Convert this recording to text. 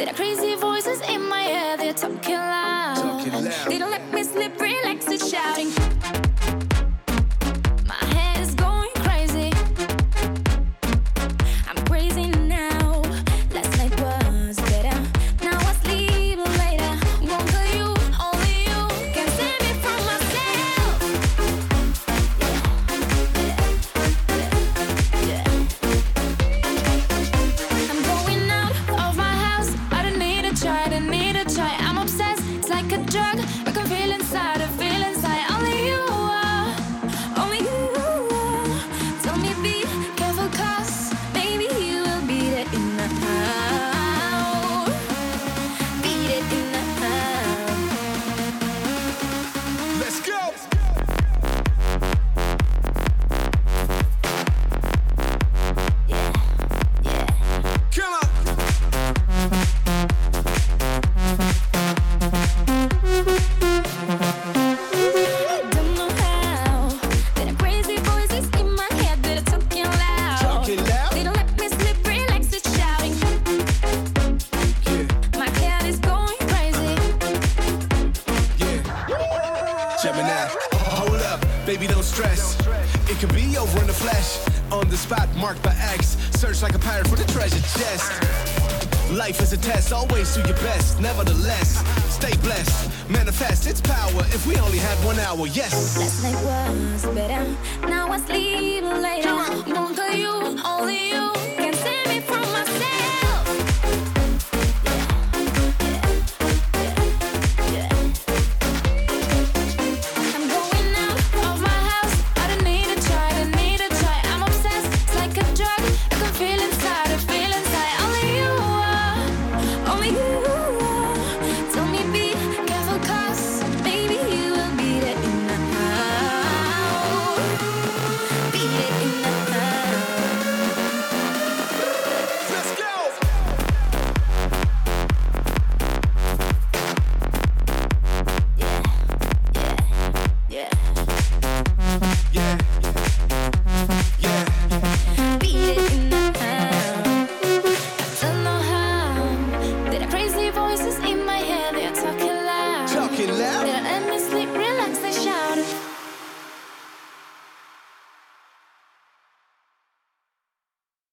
There are crazy voices in my head, they're talking loud. They don't let me sleep, relax, it's shouting. My head is going crazy. I'm crazy now. Last night was better. Now I sleep later. Won't tell you, only you can save me from myself. Yeah. I'm going out of my house. I don't need a try, don't need a try. I'm obsessed, it's like a drug. I can feel inside, I feel inside. Only you are, only you are. Tell me be careful, cause maybe you will beat it in the house. Beat it in the house. Let's go. Yeah, yeah. Come on. Don't know how. There are crazy voices in my head that are talking loud. Talking loud? They don't let me sleep, relax, it's shouting. Yeah, My head is going crazy. yeah. Gemini, hold up, baby, don't stress. It could be over in the flesh. On the spot, marked by X. Search like a pirate for the treasure chest. Life is a test, always do your best. Nevertheless, stay blessed. Manifest its power if we only had 1 hour, yes. Last night was better. Now I sleep later. Won't tell you, only you can save me from myself.